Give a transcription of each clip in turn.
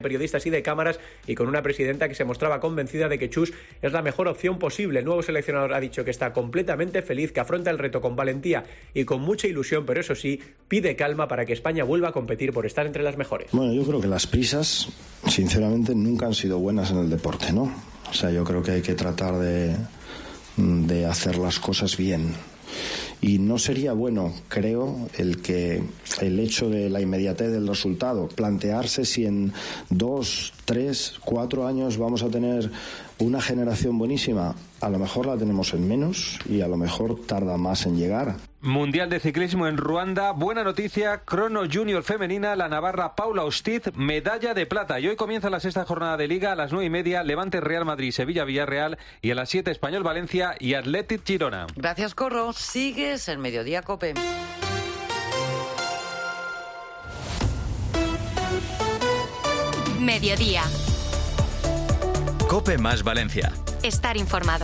periodistas y de cámaras, y con una presidenta que se mostraba convencida de que Chus es la mejor opción posible. El nuevo seleccionador ha dicho que está completamente feliz, que afronta el reto con valentía y con mucha ilusión, pero eso sí, pide calma para que España vuelva a competir por estar entre las mejores. Bueno, yo creo que las prisas, sinceramente, nunca han sido buenas en el deporte, ¿no? O sea, yo creo que hay que tratar de hacer las cosas bien. Y no sería bueno, creo, el hecho de la inmediatez del resultado, plantearse si en 2, 3, 4 años vamos a tener una generación buenísima. A lo mejor la tenemos en menos y a lo mejor tarda más en llegar. Mundial de ciclismo en Ruanda, buena noticia, crono junior femenina, la navarra Paula Ostiz, medalla de plata. Y hoy comienza la sexta jornada de Liga, a las 9:30, Levante Real Madrid, Sevilla Villarreal, y a las 7 Español Valencia y Athletic Girona. Gracias, Corro. Sigues en Mediodía COPE. Mediodía. COPE más Valencia. Estar informado.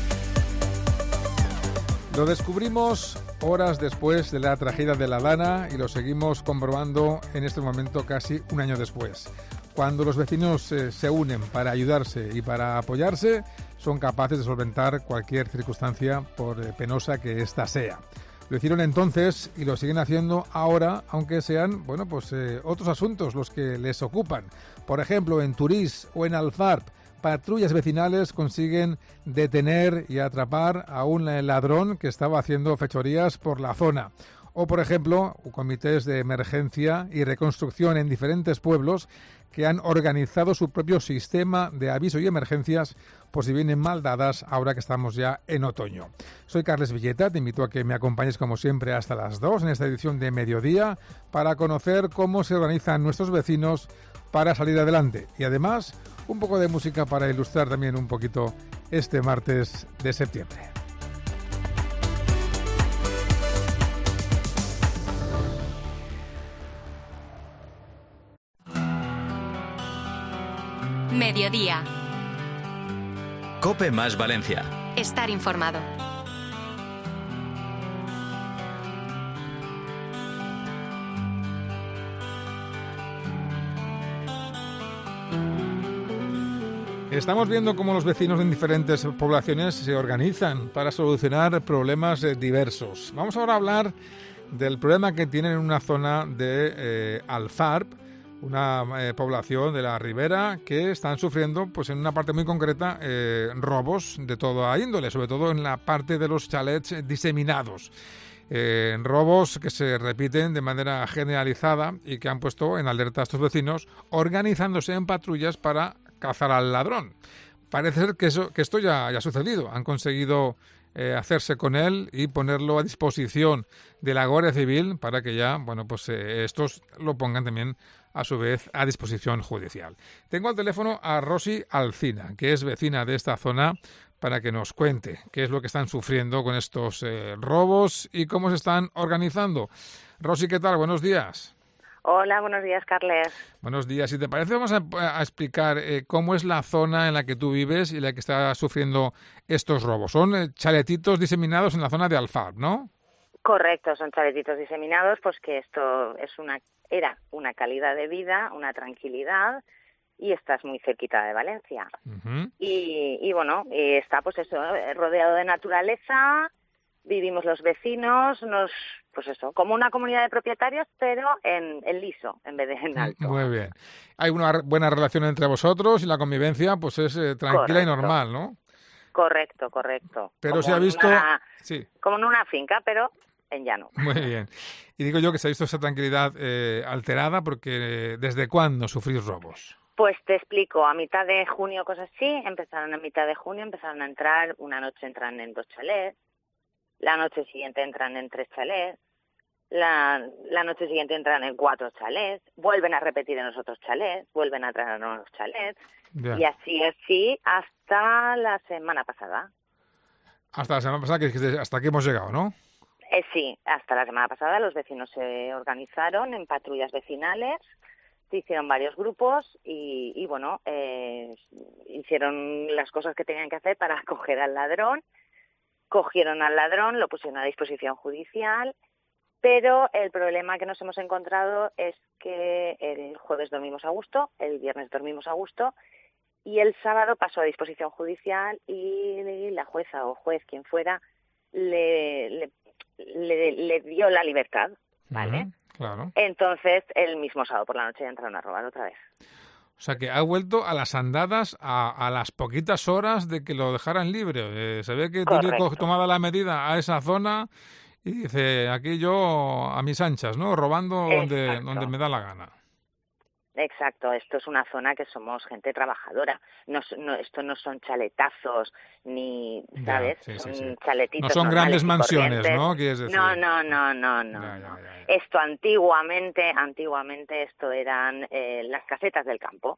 Lo descubrimos horas después de la tragedia de La Dana y lo seguimos comprobando en este momento casi un año después. Cuando los vecinos se unen para ayudarse y para apoyarse, son capaces de solventar cualquier circunstancia, por penosa que ésta sea. Lo hicieron entonces y lo siguen haciendo ahora, aunque sean, otros asuntos los que les ocupan. Por ejemplo, en Turís o en Alfarb, patrullas vecinales consiguen detener y atrapar a un ladrón que estaba haciendo fechorías por la zona. O, por ejemplo, comités de emergencia y reconstrucción en diferentes pueblos que han organizado su propio sistema de aviso y emergencias por si vienen mal dadas ahora que estamos ya en otoño. Soy Carles Villeta, te invito a que me acompañes como siempre hasta las 2 en esta edición de Mediodía para conocer cómo se organizan nuestros vecinos para salir adelante. Y además, un poco de música para ilustrar también un poquito este martes de septiembre. Mediodía. COPE más Valencia. Estar informado. Estamos viendo cómo los vecinos en diferentes poblaciones se organizan para solucionar problemas diversos. Vamos ahora a hablar del problema que tienen en una zona de Alfarb, una población de la Ribera, que están sufriendo, pues en una parte muy concreta, robos de toda índole, sobre todo en la parte de los chalets diseminados. Robos que se repiten de manera generalizada y que han puesto en alerta a estos vecinos, organizándose en patrullas para cazar al ladrón. Parece ser que esto ya ha sucedido. Han conseguido hacerse con él y ponerlo a disposición de la Guardia Civil para que ya, estos lo pongan también a su vez a disposición judicial. Tengo al teléfono a Rosy Alcina, que es vecina de esta zona, para que nos cuente qué es lo que están sufriendo con estos robos y cómo se están organizando. Rosy, ¿qué tal? Buenos días. Hola, buenos días, Carles. Buenos días. Si te parece, vamos a explicar cómo es la zona en la que tú vives y la que está sufriendo estos robos. Son chaletitos diseminados en la zona de Alfarb, ¿no? Correcto, son chaletitos diseminados, pues que esto era una calidad de vida, una tranquilidad, y estás muy cerquita de Valencia. Uh-huh. Y está pues eso, rodeado de naturaleza, vivimos los vecinos, como una comunidad de propietarios, pero en liso, en vez de en alto. Muy bien. Hay una buena relación entre vosotros y la convivencia pues es tranquila. Correcto. Y normal, ¿no? Correcto. Pero como se ha visto... Sí. Como en una finca, pero en llano. Muy bien. Y digo yo que se ha visto esa tranquilidad alterada porque ¿desde cuándo sufrís robos? Pues te explico. A mitad de junio, cosas así, empezaron a entrar, una noche entran en 2 chalets, la noche siguiente entran en 3 chalets, la noche siguiente entran en 4 chalets, vuelven a repetir en los otros chalets, vuelven a entrar en los chalets, yeah. Y así hasta la semana pasada. Hasta la semana pasada, hasta aquí hemos llegado, ¿no? Sí, hasta la semana pasada los vecinos se organizaron en patrullas vecinales, se hicieron varios grupos y hicieron las cosas que tenían que hacer para coger al ladrón. Cogieron al ladrón, lo pusieron a disposición judicial Pero el problema que nos hemos encontrado es que el jueves dormimos a gusto, el viernes dormimos a gusto y el sábado pasó a disposición judicial y la jueza o juez, quien fuera, le dio la libertad, ¿vale? Claro. Entonces, el mismo sábado por la noche ya entraron a robar otra vez. O sea, que ha vuelto a las andadas a las poquitas horas de que lo dejaran libre. Se ve que tiene tomada la medida a esa zona y dice, aquí yo a mis anchas, ¿no? Robando donde me da la gana. Exacto, esto es una zona que somos gente trabajadora. Esto no son chaletazos ni, ¿sabes? Son chaletitos. No son grandes mansiones, ¿no? ¿Quieres decir? No. Ya. Esto antiguamente esto eran las casetas del campo,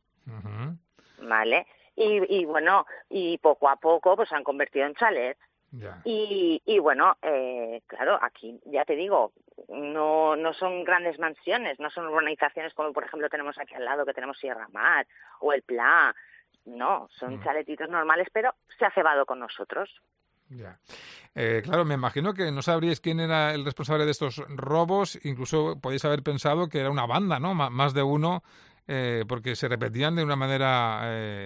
¿vale? Y bueno, y poco a poco pues se han convertido en chalets. Ya. Y bueno, claro, aquí ya te digo, no son grandes mansiones, no son urbanizaciones como por ejemplo tenemos aquí al lado, que tenemos Sierra Mar o el Pla. No, son chaletitos normales, pero se ha cebado con nosotros. Ya. Claro, me imagino que no sabríais quién era el responsable de estos robos, incluso podéis haber pensado que era una banda, ¿no? Más de uno, porque se repetían de una manera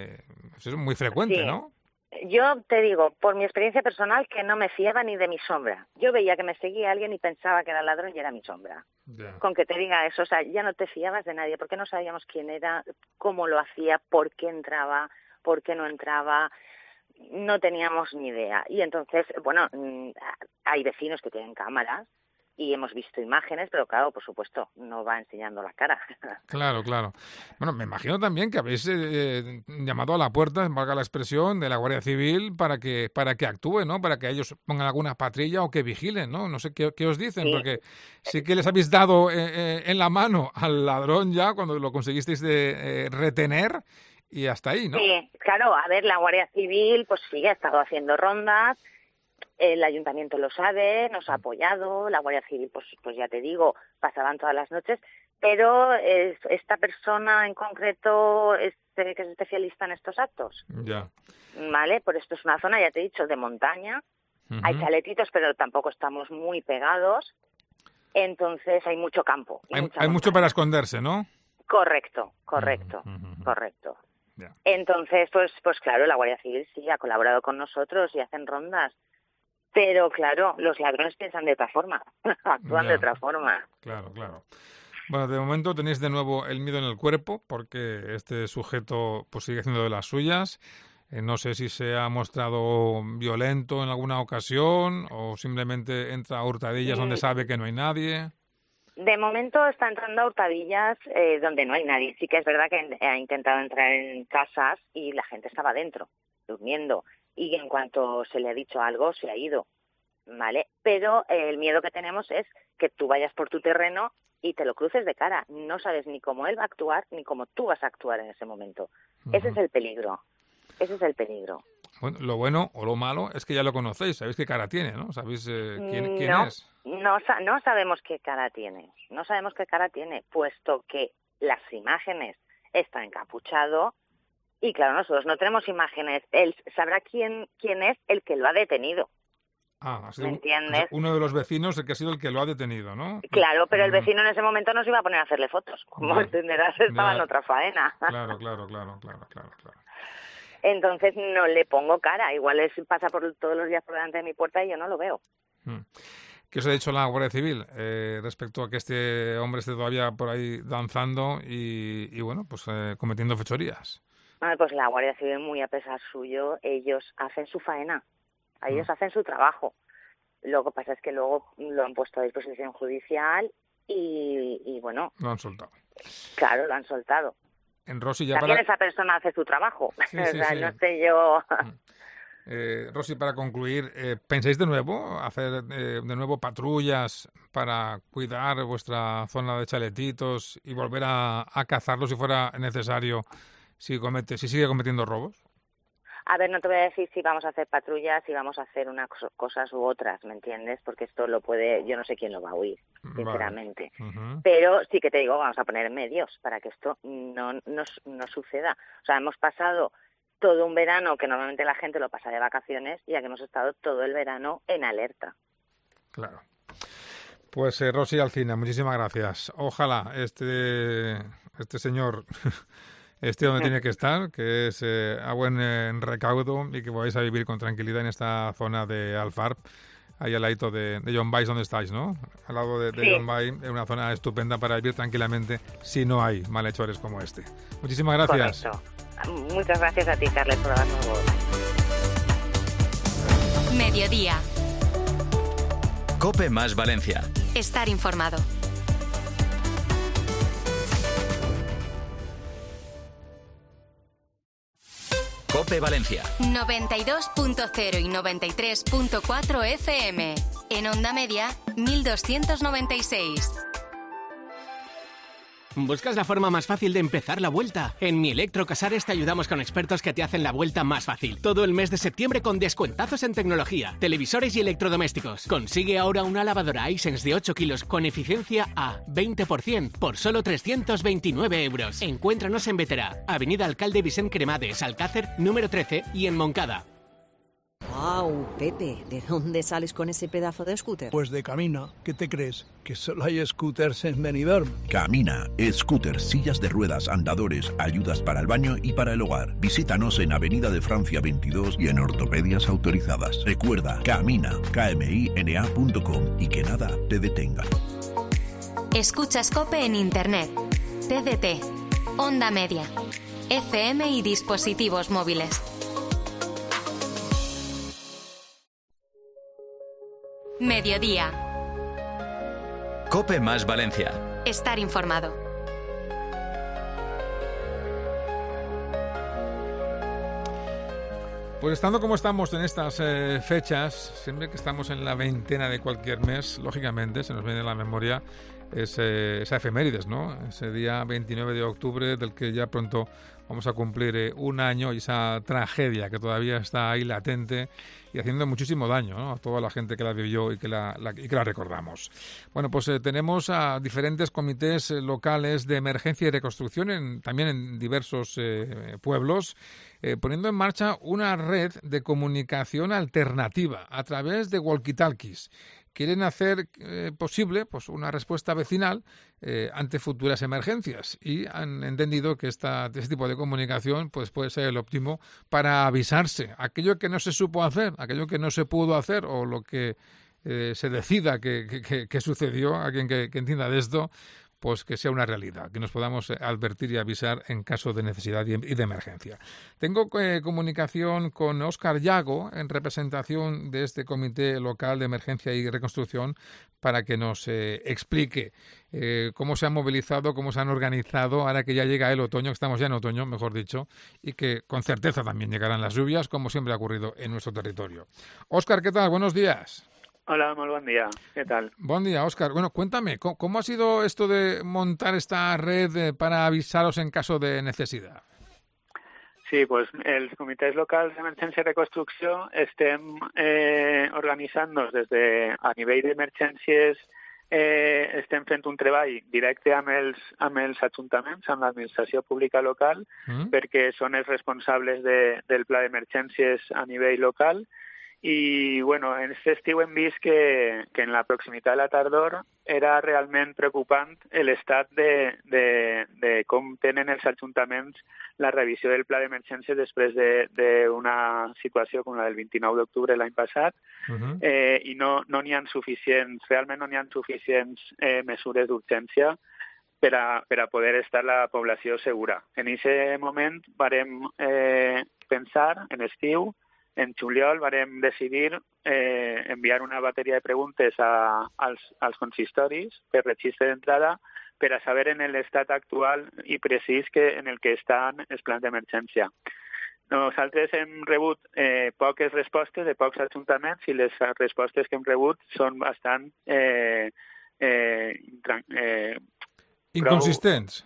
muy frecuente, sí. ¿no? Yo te digo, por mi experiencia personal, que no me fiaba ni de mi sombra. Yo veía que me seguía alguien y pensaba que era ladrón y era mi sombra. Yeah. Con que te diga eso, o sea, ya no te fiabas de nadie, porque no sabíamos quién era, cómo lo hacía, por qué entraba, por qué no entraba, no teníamos ni idea. Y entonces, bueno, hay vecinos que tienen cámaras y hemos visto imágenes, pero claro, por supuesto, no va enseñando la cara. Claro. Bueno, me imagino también que habéis llamado a la puerta, valga la expresión, de la Guardia Civil para que actúe, ¿no? Para que ellos pongan alguna patrulla o que vigilen, ¿no? No sé qué os dicen, sí. Porque sí que les habéis dado en la mano al ladrón ya cuando lo conseguisteis de retener y hasta ahí, ¿no? Sí, claro, a ver, la Guardia Civil pues sí, ha estado haciendo rondas. El ayuntamiento lo sabe, nos ha apoyado, la Guardia Civil, pues ya te digo, pasaban todas las noches, pero esta persona en concreto se ve que es especialista en estos actos. Ya. ¿Vale? Por esto es una zona, ya te he dicho, de montaña, hay chaletitos, pero tampoco estamos muy pegados, entonces hay mucho campo. Hay mucho para esconderse, ¿no? Correcto. Ya. Entonces, pues claro, la Guardia Civil sí ha colaborado con nosotros y hacen rondas. Pero claro, los ladrones piensan de otra forma, actúan de otra forma. Claro. Bueno, de momento tenéis de nuevo el miedo en el cuerpo porque este sujeto pues sigue haciendo de las suyas. No sé si se ha mostrado violento en alguna ocasión o simplemente entra a hurtadillas donde sabe que no hay nadie. De momento está entrando a hurtadillas donde no hay nadie. Sí que es verdad que ha intentado entrar en casas y la gente estaba dentro, durmiendo. Y en cuanto se le ha dicho algo, se ha ido, ¿vale? Pero el miedo que tenemos es que tú vayas por tu terreno y te lo cruces de cara. No sabes ni cómo él va a actuar ni cómo tú vas a actuar en ese momento. Ese es el peligro. Bueno, lo bueno o lo malo es que ya lo conocéis, sabéis qué cara tiene, ¿no? Sabéis quién es. No sabemos qué cara tiene. No sabemos qué cara tiene, puesto que las imágenes están encapuchado. Y claro, nosotros no tenemos imágenes. Él sabrá quién es el que lo ha detenido. ¿Me entiendes? Uno de los vecinos el que ha sido el que lo ha detenido, ¿no? Claro, pero el vecino en ese momento no se iba a poner a hacerle fotos. Como entenderás, estaba en otra faena. Claro. Entonces no le pongo cara. Igual pasa por todos los días por delante de mi puerta y yo no lo veo. ¿Qué os ha dicho la Guardia Civil respecto a que este hombre esté todavía por ahí danzando y bueno, pues cometiendo fechorías? Pues la Guardia Civil, muy a pesar suyo, ellos hacen su faena, ellos hacen su trabajo. Lo que pasa es que luego lo han puesto a disposición judicial y bueno... Lo han soltado. Claro, lo han soltado. En Rosy, también esa persona hace su trabajo. Sí. No sé yo... Rosy, para concluir, ¿pensáis de nuevo hacer de nuevo patrullas para cuidar vuestra zona de chaletitos y volver a cazarlos si fuera necesario? Si sigue cometiendo robos. A ver, no te voy a decir si vamos a hacer patrullas, si vamos a hacer unas cosas u otras, ¿me entiendes? Porque esto yo no sé quién lo va a oír, sinceramente. Vale. Pero sí que te digo, vamos a poner medios para que esto no suceda. O sea, hemos pasado todo un verano, que normalmente la gente lo pasa de vacaciones, y aquí hemos estado todo el verano en alerta. Claro. Pues Rosy Alcina, muchísimas gracias. Ojalá este señor esté donde tiene que estar, que es a buen recaudo, y que podáis a vivir con tranquilidad en esta zona de Alfarb, ahí al ladito de John Valls, donde estáis, ¿no? Al lado de John Valls, es una zona estupenda para vivir tranquilamente si no hay malhechores como este. Muchísimas gracias. Correcto. Muchas gracias a ti, Carles, por darnos voz. Mediodía. COPE más Valencia. Estar informado. COPE Valencia. 92.0 y 93.4 FM. En onda media, 1296. ¿Buscas la forma más fácil de empezar la vuelta? En Mi Electrocasares te ayudamos con expertos que te hacen la vuelta más fácil. Todo el mes de septiembre con descuentazos en tecnología, televisores y electrodomésticos. Consigue ahora una lavadora Hisense de 8 kilos con eficiencia A 20% por solo 329 euros. Encuéntranos en Veterá, Avenida Alcalde Vicent Cremades, Alcácer, número 13 y en Moncada. ¡Wow, Pepe! ¿De dónde sales con ese pedazo de scooter? Pues de Camina. ¿Qué te crees? ¿Que solo hay scooters en Benidorm? Camina, scooters, sillas de ruedas, andadores, ayudas para el baño y para el hogar. Visítanos en Avenida de Francia 22 y en ortopedias autorizadas. Recuerda, Camina, kmina.com y que nada te detenga. Escuchas COPE en Internet, TDT, Onda Media, FM y dispositivos móviles. Mediodía. COPE más Valencia. Estar informado. Pues estando como estamos en estas fechas, siempre que estamos en la veintena de cualquier mes, lógicamente se nos viene a la memoria esa efemérides, ¿no? Ese día 29 de octubre del que ya pronto vamos a cumplir un año, y esa tragedia que todavía está ahí latente y haciendo muchísimo daño, ¿no?, a toda la gente que la vivió y que la recordamos. Bueno, pues tenemos a diferentes comités locales de emergencia y reconstrucción también en diversos pueblos, poniendo en marcha una red de comunicación alternativa a través de walkie-talkies. Quieren hacer posible pues una respuesta vecinal ante futuras emergencias, y han entendido que este tipo de comunicación pues puede ser el óptimo para avisarse. Aquello que no se supo hacer, aquello que no se pudo hacer, o lo que se decida que sucedió, a quien que entienda de esto, pues que sea una realidad, que nos podamos advertir y avisar en caso de necesidad y de emergencia. Tengo comunicación con Óscar Yago, en representación de este Comité Local de Emergencia y Reconstrucción, para que nos explique cómo se han movilizado, cómo se han organizado, ahora que ya llega el otoño, que estamos ya en otoño, mejor dicho, y que con certeza también llegarán las lluvias, como siempre ha ocurrido en nuestro territorio. Óscar, ¿qué tal? Buenos días. Hola, muy buen día. ¿Qué tal? Buen día, Óscar. Bueno, cuéntame, ¿cómo ha sido esto de montar esta red para avisaros en caso de necesidad? Sí, pues els comitès locals d'emergència i reconstrucció estem organitzant-nos des de a nivell d'emergències, estem fent un treball directe amb els ajuntaments, amb l'administració pública local, perquè són els responsables del pla d'emergències a nivell local. I, bueno, en aquest estiu hem vist que en la proximitat de la tardor era realment preocupant l'estat de com tenen els ajuntaments la revisió del pla d'emergència després d'una situació com la del 29 d'octubre l'any passat, i no n'hi ha suficients, realment no n'hi ha suficients mesures d'urgència per a poder estar la població segura. En aquest moment varem pensar, en estiu, en juliol varem decidir enviar una bateria de preguntes als consistoris per registre d'entrada per a saber en l'estat actual i precís en el que estan els plans d'emergència. Nosaltres hem rebut poques respostes de pocs ajuntaments, i les respostes que hem rebut són bastant inconsistents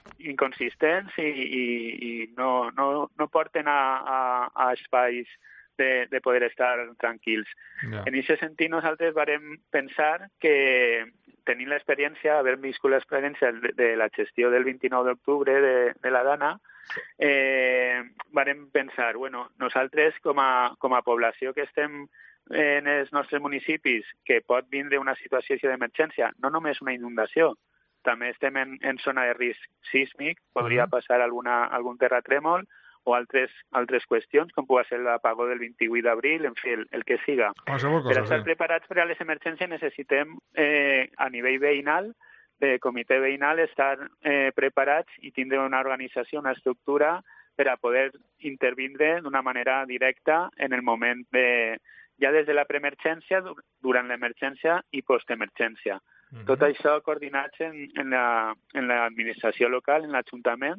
i no porten a espais de poder estar tranquils. Yeah. En aquest sentit, nosaltres varem pensar que, tenint l'experiència, haver viscut l'experiència de la gestió del 29 d'octubre de la Dana, vàrem pensar, nosaltres com a població que estem en els nostres municipis, que pot vindre una situació d'emergència, no només una inundació, també estem en zona de risc sísmic, podria passar algun terratrèmol o altres qüestions, com pot ser l'apagó del 28 d'abril, en fi, el que siga. Per estar preparats per a les emergències necessitem, a nivell veïnal, de comitè veïnal, estar preparats i tindre una organització, una estructura per a poder intervindre d'una manera directa en el moment ja des de la preemergència, durant l'emergència i postemergència. Tot això coordinats en l'administració local, en l'Ajuntament.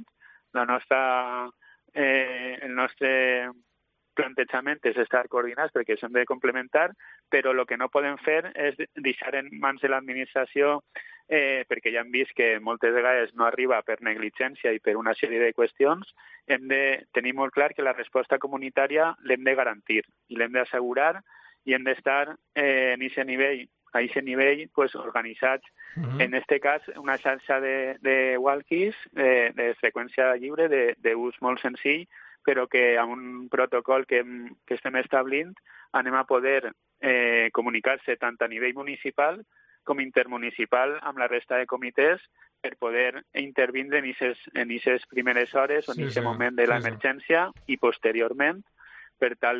El nostre plantejament és estar coordinats perquè s'hem de complementar, però el que no podem fer és deixar en mans de l'administració, perquè ja hem vist que moltes vegades no arriba per negligència i per una sèrie de qüestions. Hem de tenir molt clar que la resposta comunitària l'hem de garantir i l'hem d'assegurar i hem d'estar a aquest nivell organitzats. En aquest cas, una xarxa de walkies de freqüència lliure, d'ús molt senzill, però que amb un protocol que estem establint anem a poder comunicar-se tant a nivell municipal com intermunicipal amb la resta de comitès per poder intervindre en aquestes primeres hores o en aquest moment de l'emergència i posteriorment per tal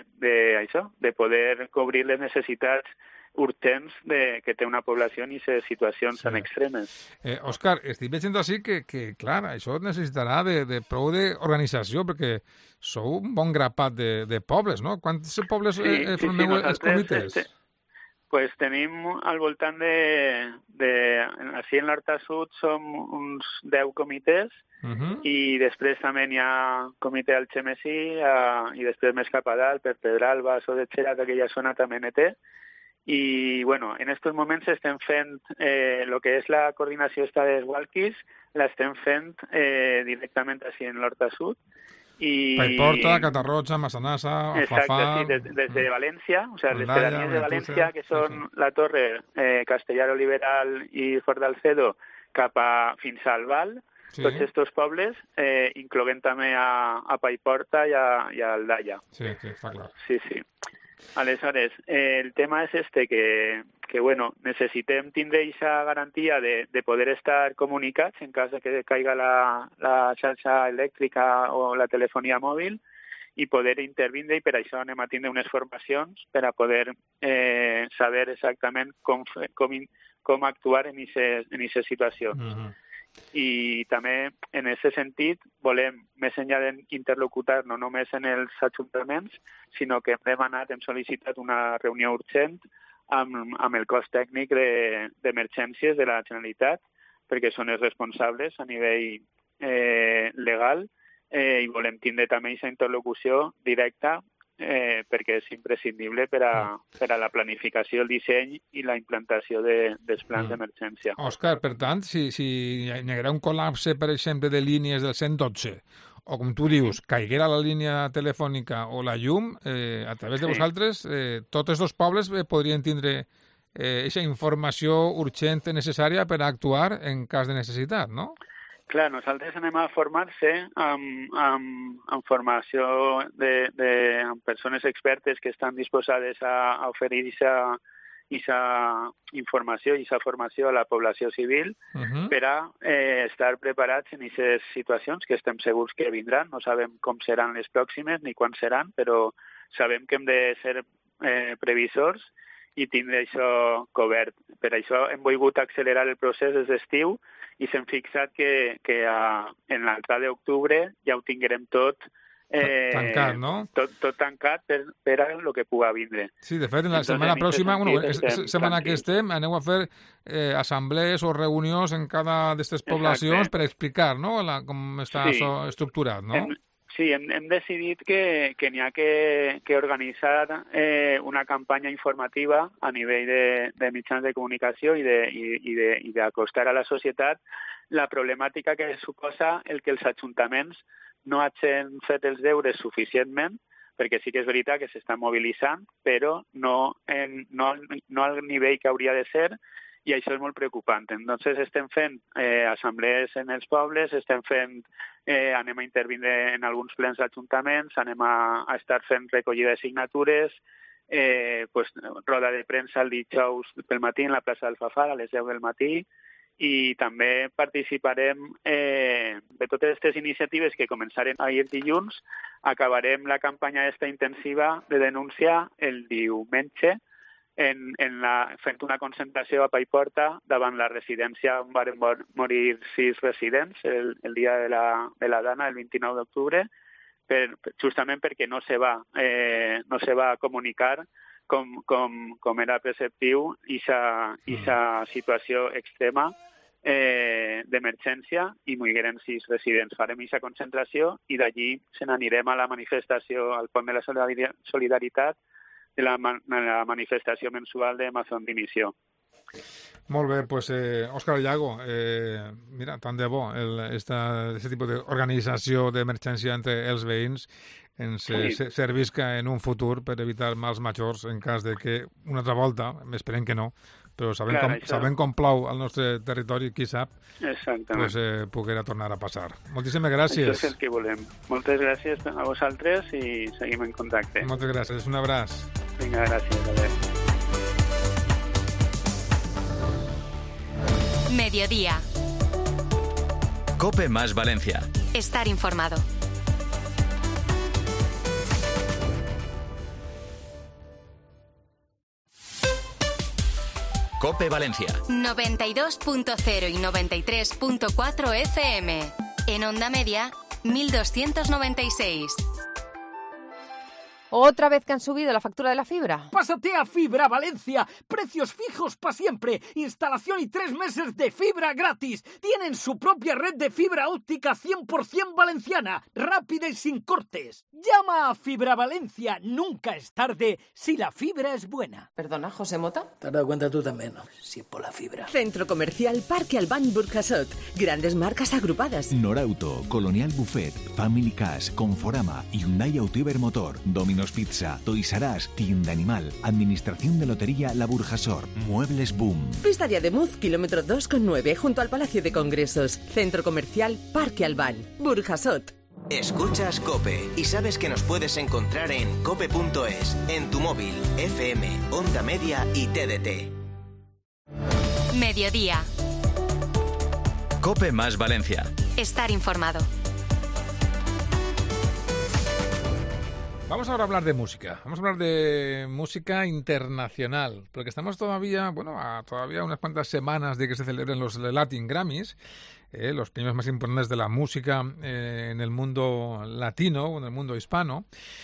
de poder cobrir les necessitats urgents que té una població en aquestes situacions tan extremes. Òscar, estic veient així que, clar, això necessitarà de prou d'organització, perquè sou un bon grapat de pobles, no? Quants pobles formeu els comitès? Pues tenim al voltant així en l'Horta-Sud som uns 10 comitès i després també hi ha comitè al Xemesí i després més cap a dalt, per Pedralba, Sodetxera, d'aquella zona també n'hi té. I, en aquests moments estem fent el que és la coordinació dels walkies, l'estem fent directament així en l'Horta-Sud. Paiporta, Catarroja, Massanassa, Alfafar... Exacte, sí, des de València, o sigui, les pedanies de València, que són la Torre, Castellar Oliveral i Fort d'Alcedo, fins a Albal, tots aquests pobles, incloent també a Paiporta i a Aldaia. Sí, està clar. Sí. Aleshores, el tema és que necessitem tindre aquesta garantia de poder estar comunicats en cas que caiga la xarxa elèctrica o la telefonia mòbil i poder intervindre, i per això anem a tindre unes formacions per a poder saber exactament com actuar en aquestes situacions. I també, en aquest sentit, volem, més enllà d'interlocutar no només en els ajuntaments, sinó que hem demanat, hem sol·licitat una reunió urgent amb el cos tècnic d'emergències de la Generalitat, perquè són els responsables a nivell legal, i volem tindre també aquesta interlocució directa perquè és imprescindible per a la planificació, el disseny i la implantació dels plans d'emergència. Òscar, per tant, si hi haguera un col·lapse, per exemple, de línies del 112, o com tu dius, caiguera la línia telefònica o la llum, a través de vosaltres, tots els dos pobles podrien tindre aquesta informació urgent necessària per a actuar en cas de necessitat, no? Clar, nosaltres anem a formar-se amb formació amb persones expertes que estan disposades a oferir aquesta informació i aquesta formació a la població civil per a estar preparats en aquestes situacions que estem segurs que vindran. No sabem com seran les pròximes ni quan seran, però sabem que hem de ser previsors i tindre això cobert. Per això hem volgut accelerar el procés des d'estiu i s'hem fixat que en l'altre d'octubre ja ho tinguem tot tancat, no? Tot tancat per a el que pugui vindre. Sí, de fet, en la setmana pròxima, setmana que estem, aneu a fer assemblees o reunions en cada d'aquestes poblacions per explicar, no?, com està això estructurat, no? Sí, hem decidit que n'hi ha que organitzar una campanya informativa a nivell de mitjans de comunicació i d'acostar a la societat la problemàtica que suposa el que els ajuntaments no hagin fet els deures suficientment, perquè sí que és veritat que s'estan mobilitzant, però no al nivell que hauria de ser, i això és molt preocupant. Entonces estem fent assemblees en els pobles, anem a intervindre en alguns plens d'ajuntaments, anem a estar fent recollida de signatures, roda de premsa el dijous pel matí en la plaça d'Alfafar a les 10 del matí, i també participarem de totes aquestes iniciatives que començaren ahir dilluns. Acabarem la campanya intensiva de denúncia el diumenge fent una concentració a Paiporta davant la residència on van morir 6 residents el dia de la Dana, el 29 d'octubre, justament perquè no se va comunicar com era preceptiu aquesta situació extrema d'emergència i morigueren 6 residents. Farem aquesta concentració i d'allí se n'anirem a la manifestació al Pont de la Solidaritat, de la manifestació mensual de Amazon Dimissió. Molt bé, pues Òscar Llago, mira, tant de bo aquest tipus d'organització d'emergència entre els veïns ens servisca en un futur per evitar mals majors en cas de que una altra volta, esperem que no, però sabent com plou al nostre territori, qui sap, pues, poguera tornar a passar. Moltíssimes gràcies. Això és el que volem. Moltes gràcies a vosaltres i seguim en contacte. Moltes gràcies, un abraç. Vinga, gràcies. Adéu. Mediodía. COPE más Valencia. Estar informado. COPE Valencia. 92.0 y 93.4 FM. En onda media, 1296. ¿Otra vez que han subido la factura de la fibra? Pásate a Fibra Valencia. Precios fijos para siempre. Instalación y 3 meses de fibra gratis. Tienen su propia red de fibra óptica 100% valenciana. Rápida y sin cortes. Llama a Fibra Valencia. Nunca es tarde si la fibra es buena. Perdona, José Mota. Te has dado cuenta tú también, ¿no? Si es por la fibra. Centro Comercial Parque Albán Burjasot. Grandes marcas agrupadas. Norauto, Colonial Buffet, Family Cash, Conforama, Hyundai Auto Motor, Domino's Pizza, Toys R Us, Tienda Animal, Administración de Lotería La Burjasor, Muebles Boom. Pista de Ademuz, kilómetro 2,9, junto al Palacio de Congresos. Centro Comercial Parque Albán, Burjasot. Escuchas COPE y sabes que nos puedes encontrar en cope.es, en tu móvil, FM, Onda Media y TDT. Mediodía. COPE más Valencia. Estar informado. Vamos ahora a hablar de música. Vamos a hablar de música internacional, porque estamos todavía unas cuantas semanas de que se celebren los Latin Grammys, los premios más importantes de la música en el mundo latino, en el mundo hispano.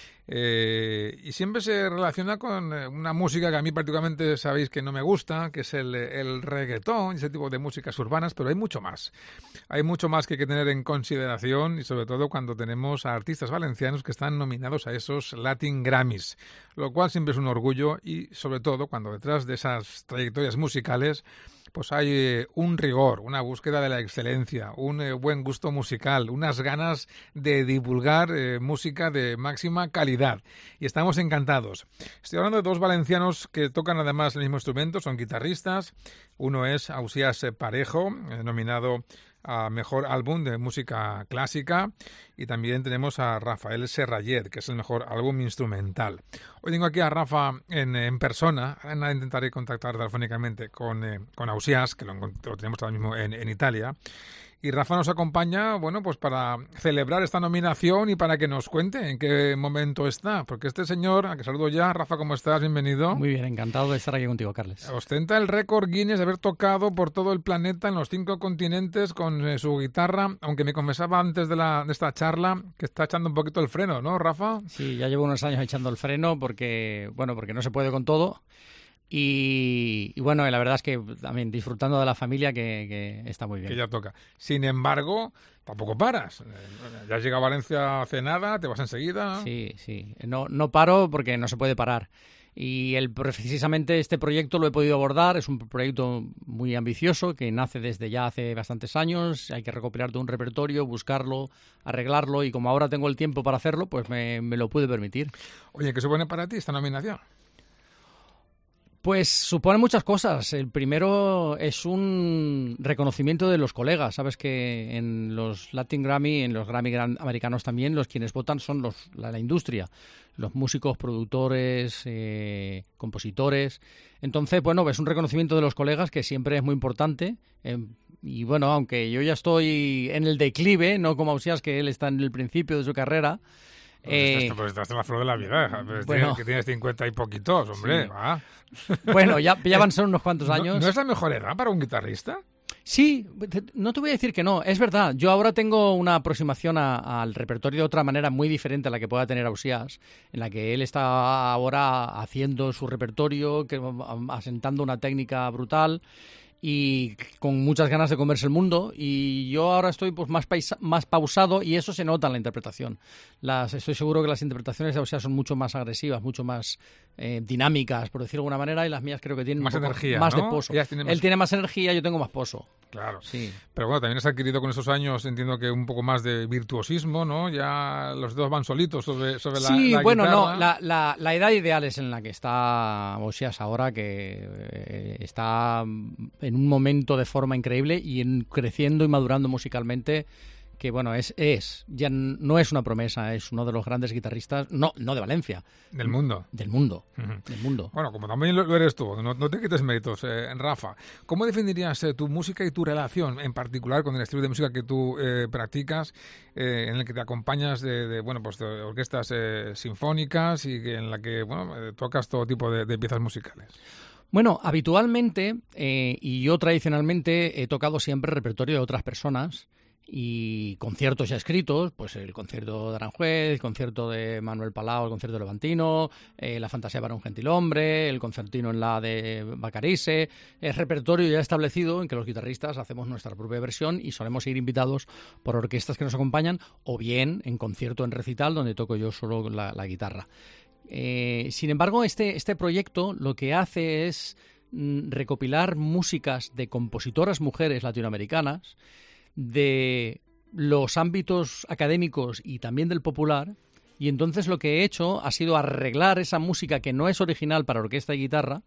Y siempre se relaciona con una música que a mí particularmente sabéis que no me gusta, que es el reggaetón, ese tipo de músicas urbanas, pero hay mucho más. Hay mucho más que hay que tener en consideración y sobre todo cuando tenemos a artistas valencianos que están nominados a esos Latin Grammys, lo cual siempre es un orgullo y sobre todo cuando detrás de esas trayectorias musicales pues hay un rigor, una búsqueda de la excelencia, un buen gusto musical, unas ganas de divulgar música de máxima calidad. Y estamos encantados. Estoy hablando de 2 valencianos que tocan además el mismo instrumento, son guitarristas. Uno es Ausías Parejo, nominado a Mejor Álbum de Música Clásica, y también tenemos a Rafael Serrallet, que es el Mejor Álbum Instrumental. Hoy tengo aquí a Rafa en persona. Ahora intentaré contactar telefónicamente con Ausías, que lo tenemos ahora mismo en Italia. Y Rafa nos acompaña, pues para celebrar esta nominación y para que nos cuente en qué momento está. Porque este señor, a que saludo ya, Rafa, ¿cómo estás? Bienvenido. Muy bien, encantado de estar aquí contigo, Carles. Ostenta el récord Guinness de haber tocado por todo el planeta, en los 5 continentes, con su guitarra, aunque me confesaba antes de esta charla que está echando un poquito el freno, ¿no, Rafa? Sí, ya llevo unos años echando el freno porque no se puede con todo. Y la verdad es que también disfrutando de la familia que está muy bien. Que ya toca. Sin embargo, tampoco paras. Ya has llegado a Valencia hace nada, te vas enseguida. Sí. No paro porque no se puede parar. Y precisamente este proyecto lo he podido abordar. Es un proyecto muy ambicioso que nace desde ya hace bastantes años. Hay que recopilar todo un repertorio, buscarlo, arreglarlo. Y como ahora tengo el tiempo para hacerlo, pues me lo pude permitir. Oye, ¿qué supone para ti esta nominación? Pues supone muchas cosas. El primero es un reconocimiento de los colegas. Sabes que en los Latin Grammy, en los Grammy americanos también, los quienes votan son la industria, los músicos, productores, compositores. Entonces, bueno, es un reconocimiento de los colegas que siempre es muy importante. Y bueno, aunque yo ya estoy en el declive, no como Ausías, que él está en el principio de su carrera. Pues estás en la flor de la vida, bueno, que tienes 50 y poquitos, hombre. Sí. Bueno, ya van a ser unos cuantos años. ¿No es la mejor edad para un guitarrista? Sí, no te voy a decir que no, es verdad. Yo ahora tengo una aproximación al repertorio de otra manera muy diferente a la que pueda tener Ausías, en la que él está ahora haciendo su repertorio, asentando una técnica brutal y con muchas ganas de comerse el mundo, y yo ahora estoy pues más pausado, y eso se nota en la interpretación. Estoy seguro que las interpretaciones de Ausías son mucho más agresivas, mucho más dinámicas, por decirlo de alguna manera, y las mías creo que tienen más energía, más ¿no? de pozo. Él tiene más energía, yo tengo más pozo. Claro, sí. Pero bueno, también has adquirido con esos años, entiendo que un poco más de virtuosismo, ¿no? Ya los dos van solitos sobre la sí, bueno, guitarra. no, la edad ideal es en la que está Ausías ahora, que está en un momento de forma increíble y creciendo y madurando musicalmente, que bueno, ya no es una promesa, es uno de los grandes guitarristas, no de Valencia. Del mundo. Del mundo. Bueno, como también lo eres tú, no te quites méritos, Rafa. ¿Cómo definirías tu música y tu relación, en particular con el estilo de música que tú practicas, en el que te acompañas de orquestas sinfónicas y en la que tocas todo tipo de piezas musicales? Bueno, habitualmente y yo tradicionalmente he tocado siempre repertorio de otras personas y conciertos ya escritos, pues el concierto de Aranjuez, el concierto de Manuel Palau, el concierto levantino, la Fantasía para un gentilhombre, el concertino en la de Bacarice. Es repertorio ya establecido en que los guitarristas hacemos nuestra propia versión y solemos ir invitados por orquestas que nos acompañan, o bien en concierto en recital donde toco yo solo la guitarra. Sin embargo, este proyecto lo que hace es recopilar músicas de compositoras mujeres latinoamericanas de los ámbitos académicos y también del popular, y entonces lo que he hecho ha sido arreglar esa música que no es original para orquesta y guitarra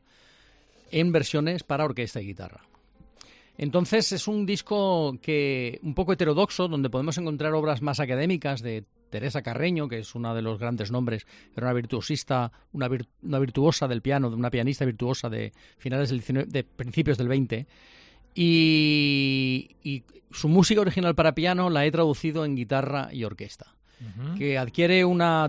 en versiones para orquesta y guitarra. Entonces es un disco un poco heterodoxo, donde podemos encontrar obras más académicas de Teresa Carreño, que es una de los grandes nombres, era una virtuosista, una virtuosa del piano, una pianista virtuosa de finales del 19, de principios del 20, y su música original para piano la he traducido en guitarra y orquesta, que adquiere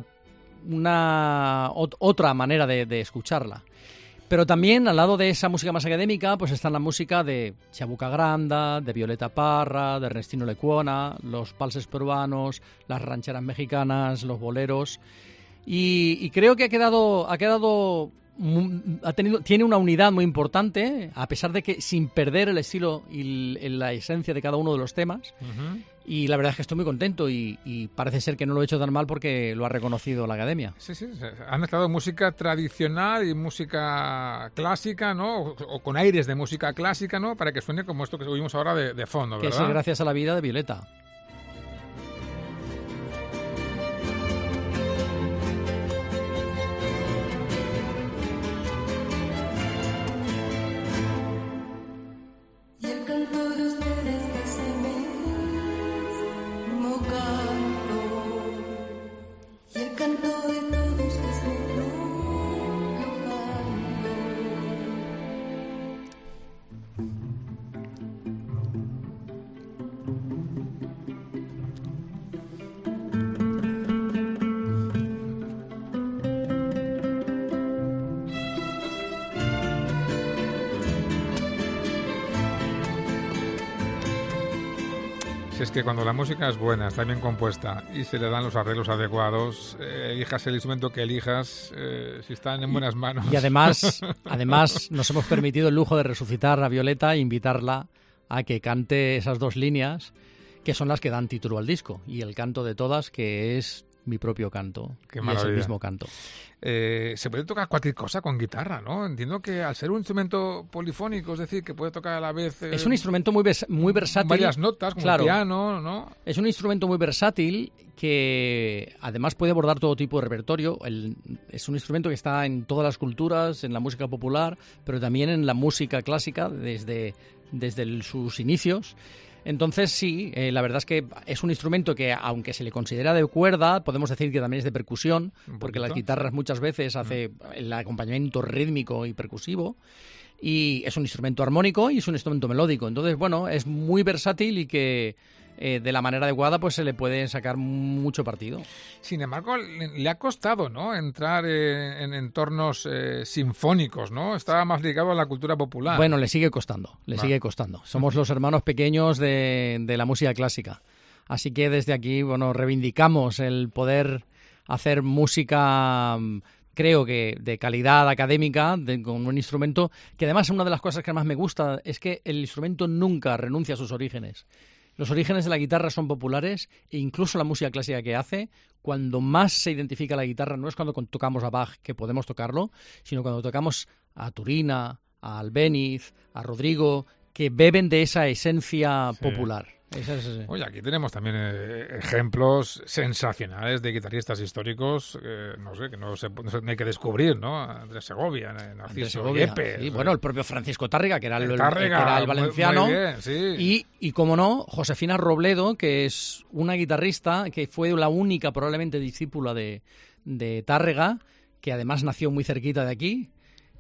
otra manera de escucharla. Pero también, al lado de esa música más académica, pues está la música de Chabuca Granda, de Violeta Parra, de Ernestino Lecuona, los valses peruanos, las rancheras mexicanas, los boleros. Y creo que tiene una unidad muy importante, a pesar de que sin perder el estilo y la esencia de cada uno de los temas. Y la verdad es que estoy muy contento y parece ser que no lo he hecho tan mal porque lo ha reconocido la Academia. Sí, han mezclado música tradicional y música clásica, ¿no? O con aires de música clásica, ¿no? Para que suene como esto que oímos ahora de fondo, ¿verdad? Que es gracias a la vida de Violeta. Es que cuando la música es buena, está bien compuesta y se le dan los arreglos adecuados, elijas el instrumento que elijas, si están en buenas manos. Y además nos hemos permitido el lujo de resucitar a Violeta e invitarla a que cante esas dos líneas que son las que dan título al disco, y el canto de todas, que es mi propio canto. Qué y maravilla. es el mismo canto. Se puede tocar cualquier cosa con guitarra, ¿no? Entiendo que al ser un instrumento polifónico, es decir, que puede tocar a la vez... es un instrumento muy versátil. Varias notas, como claro, piano, ¿no? Es un instrumento muy versátil que además puede abordar todo tipo de repertorio. Es un instrumento que está en todas las culturas, en la música popular, pero también en la música clásica desde sus inicios. Entonces sí, la verdad es que es un instrumento que, aunque se le considera de cuerda, podemos decir que también es de percusión, porque las guitarras muchas veces hace el acompañamiento rítmico y percusivo, y es un instrumento armónico y es un instrumento melódico. Entonces, bueno, es muy versátil y que de la manera adecuada pues se le puede sacar mucho partido. Sin embargo, le ha costado, ¿no?, entrar en entornos sinfónicos, ¿no? Estaba más ligado a la cultura popular. Bueno, le sigue costando. Somos los hermanos pequeños de la música clásica. Así que desde aquí, bueno, reivindicamos el poder hacer música, creo que de calidad académica, con un instrumento que además una de las cosas que más me gusta es que el instrumento nunca renuncia a sus orígenes. Los orígenes de la guitarra son populares e incluso la música clásica que hace, cuando más se identifica la guitarra no es cuando tocamos a Bach, que podemos tocarlo, sino cuando tocamos a Turina, a Albéniz, a Rodrigo, que beben de esa esencia popular. Oye, aquí tenemos también ejemplos sensacionales de guitarristas históricos, no sé, que no hay que descubrir, ¿no? Andrés Segovia, Narciso Yepes. Sí, bueno, el propio Francisco Tárrega, que era el valenciano. Muy bien, sí. Y, como no, Josefina Robledo, que es una guitarrista que fue la única probablemente discípula de Tárrega, que además nació muy cerquita de aquí,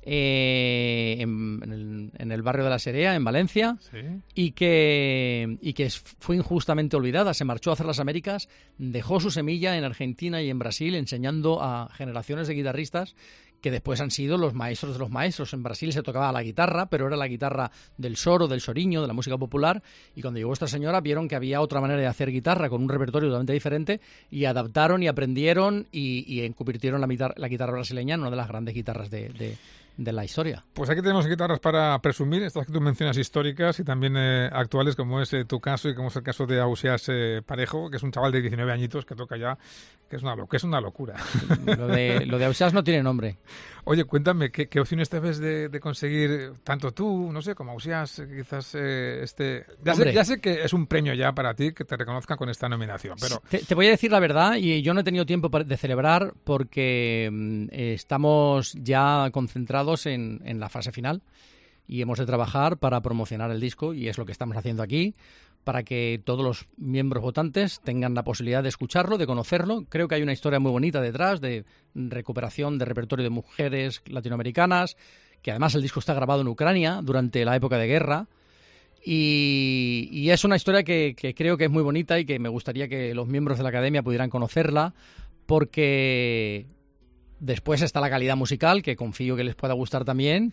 en el barrio de la Serea, en Valencia, sí. y que fue injustamente olvidada. Se marchó a hacer las Américas, dejó su semilla en Argentina y en Brasil, enseñando a generaciones de guitarristas que después han sido los maestros de los maestros. En Brasil se tocaba la guitarra, pero era la guitarra del soro, del soriño, de la música popular, y cuando llegó esta señora vieron que había otra manera de hacer guitarra con un repertorio totalmente diferente, y adaptaron y aprendieron y convirtieron la guitarra brasileña en una de las grandes guitarras de la historia. Pues aquí tenemos guitarras para presumir, estas que tú mencionas históricas y también actuales, como es tu caso y como es el caso de Ausiàs Parejo, que es un chaval de 19 añitos que toca ya, que es una locura. Lo de Ausiàs no tiene nombre. Oye, cuéntame, ¿qué opciones te ves de conseguir tanto tú, no sé, como Ausiàs, quizás Ya sé que es un premio ya para ti que te reconozcan con esta nominación, pero... Te voy a decir la verdad, y yo no he tenido tiempo de celebrar porque estamos ya concentrados en la fase final y hemos de trabajar para promocionar el disco, y es lo que estamos haciendo aquí, para que todos los miembros votantes tengan la posibilidad de escucharlo, de conocerlo. Creo que hay una historia muy bonita detrás de recuperación de repertorio de mujeres latinoamericanas, que además el disco está grabado en Ucrania durante la época de guerra, y es una historia que creo que es muy bonita y que me gustaría que los miembros de la Academia pudieran conocerla, porque después está la calidad musical, que confío que les pueda gustar también,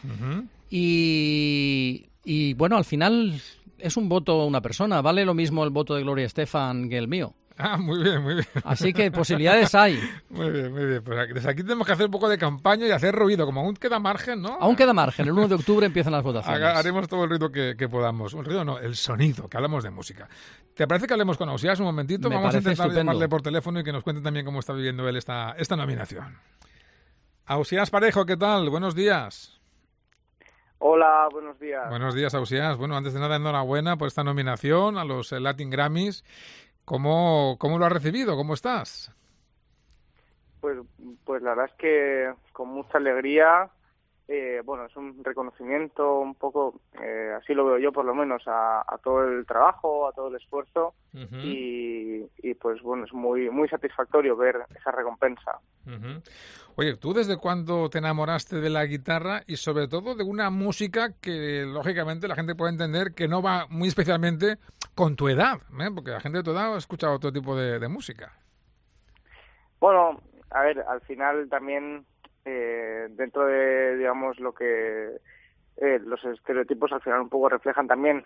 y bueno, al final es un voto a una persona. Vale lo mismo el voto de Gloria Estefan que el mío. Ah, muy bien, muy bien. Así que posibilidades hay. Muy bien, muy bien. Pues desde aquí tenemos que hacer un poco de campaña y hacer ruido, como aún queda margen, ¿no? Aún queda margen. El 1 de octubre empiezan las votaciones. Haremos todo el ruido que podamos. Un ruido no, el sonido, que hablamos de música. ¿Te parece que hablemos con Ausiàs un momentito? Vamos a intentar llamarle por teléfono y que nos cuente también cómo está viviendo él esta nominación. Ausiàs Parejo, ¿qué tal? Buenos días. Hola, buenos días. Buenos días, Ausiàs. Bueno, antes de nada, enhorabuena por esta nominación a los Latin Grammys. ¿Cómo lo has recibido? ¿Cómo estás? Pues la verdad es que con mucha alegría. Bueno, es un reconocimiento un poco, así lo veo yo por lo menos, a todo el trabajo, a todo el esfuerzo, y pues bueno, es muy muy satisfactorio ver esa recompensa. Oye, ¿tú desde cuándo te enamoraste de la guitarra y sobre todo de una música que lógicamente la gente puede entender que no va muy especialmente con tu edad, porque la gente de tu edad ha escuchado otro tipo de música? Bueno, a ver, al final también dentro de, digamos, lo que los estereotipos al final un poco reflejan también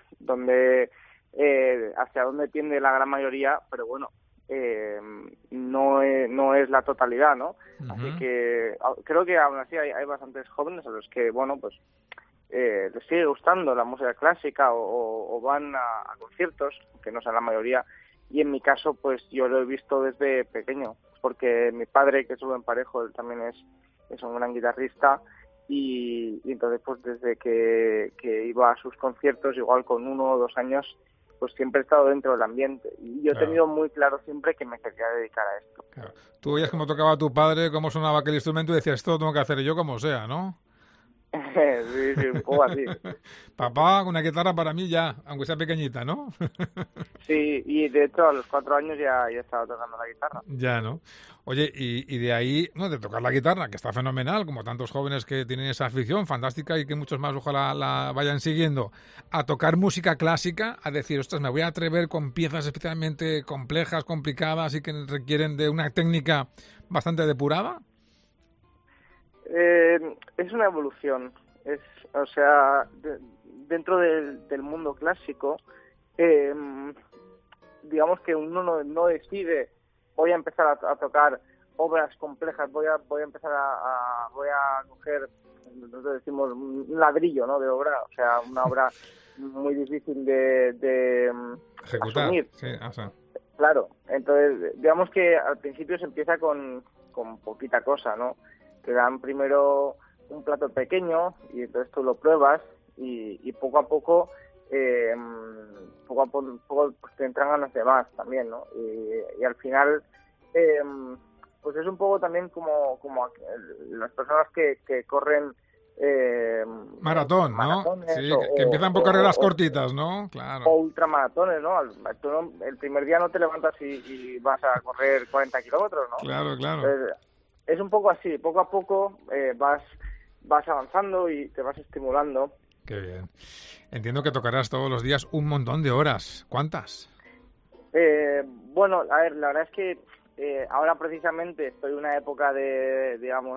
hacia dónde tiende la gran mayoría, pero bueno, no es la totalidad, ¿no? Así que creo que aún así hay bastantes jóvenes a los que, bueno, pues les sigue gustando la música clásica o van a conciertos, que no sean la mayoría, y en mi caso pues yo lo he visto desde pequeño, porque mi padre, que es Rubén Parejo, él también es un gran guitarrista, y entonces pues desde que iba a sus conciertos, igual con 1 o 2 años, pues siempre he estado dentro del ambiente, y yo he tenido muy claro siempre que me quería dedicar a esto. Claro. Tú veías cómo tocaba tu padre, cómo sonaba aquel instrumento y decías, esto lo tengo que hacer yo como sea, ¿no? Sí, un poco así. Papá, una guitarra para mí ya, aunque sea pequeñita, ¿no? Sí, y de hecho a los 4 años ya estaba tocando la guitarra. Ya, ¿no? Oye, y de ahí, no, de tocar la guitarra, que está fenomenal, como tantos jóvenes que tienen esa afición fantástica y que muchos más ojalá la vayan siguiendo, a tocar música clásica, a decir, ostras, me voy a atrever con piezas especialmente complejas, complicadas y que requieren de una técnica bastante depurada. Es una evolución, o sea, dentro del mundo clásico, digamos que uno no decide, voy a empezar a tocar obras complejas, voy a empezar voy a coger, nosotros decimos, un ladrillo, ¿no?, de obra, o sea, una obra muy difícil de ejecutar, asumir. Sí, o sea. Claro, entonces, digamos que al principio se empieza con poquita cosa, ¿no? Te dan primero un plato pequeño y entonces tú lo pruebas y poco a poco pues te entran ganas de más también, ¿no? Y al final pues es un poco también como las personas que corren maratón, ¿no? Sí, que empiezan por carreras cortitas, ¿no? Claro. O ultramaratones, ¿no? El primer día no te levantas y vas a correr 40 kilómetros, ¿no? Claro. Entonces, es un poco así, poco a poco vas avanzando y te vas estimulando. Qué bien. Entiendo que tocarás todos los días un montón de horas. ¿Cuántas? Bueno, a ver, la verdad es que ahora precisamente estoy en una época de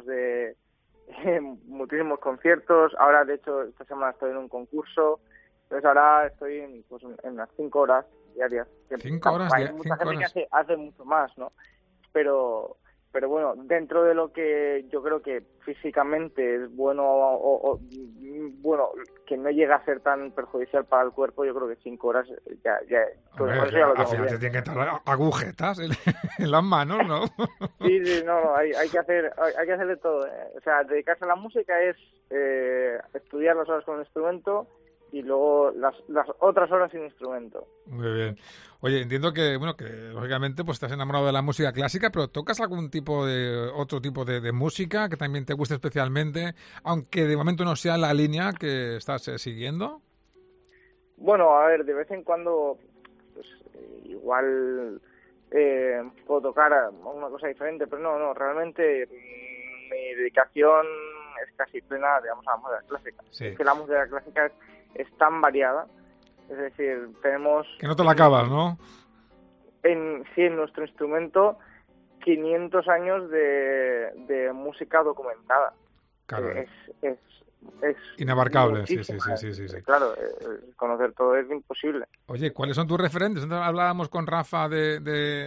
muchísimos conciertos. Ahora, de hecho, esta semana estoy en un concurso. Entonces ahora estoy en las 5 horas diarias. 5 horas diarias. Hay mucha gente que hace mucho más, ¿no? Pero bueno, dentro de lo que yo creo que físicamente es bueno bueno, que no llega a ser tan perjudicial para el cuerpo, yo creo que 5 horas ya Hombre, eso ya lo tengo al final bien. te tienen que entrar agujetas en las manos, ¿no? Sí, no, hay que hacer de todo. O sea, dedicarse a la música es estudiar las horas con el instrumento y luego las otras horas sin instrumento. Muy bien. Oye, entiendo que lógicamente pues estás enamorado de la música clásica, pero ¿tocas algún otro tipo de música que también te guste especialmente, aunque de momento no sea la línea que estás siguiendo? Bueno, a ver, de vez en cuando pues igual puedo tocar una cosa diferente, pero no, realmente mi dedicación es casi plena, digamos, a la música clásica. Sí. Es que la música clásica es tan variada, es decir, tenemos... Que no te la acabas, ¿no? En nuestro instrumento, 500 años de música documentada. Claro. Es inabarcable, sí. Claro, conocer todo es imposible. Oye, ¿cuáles son tus referentes? Entonces, hablábamos con Rafa de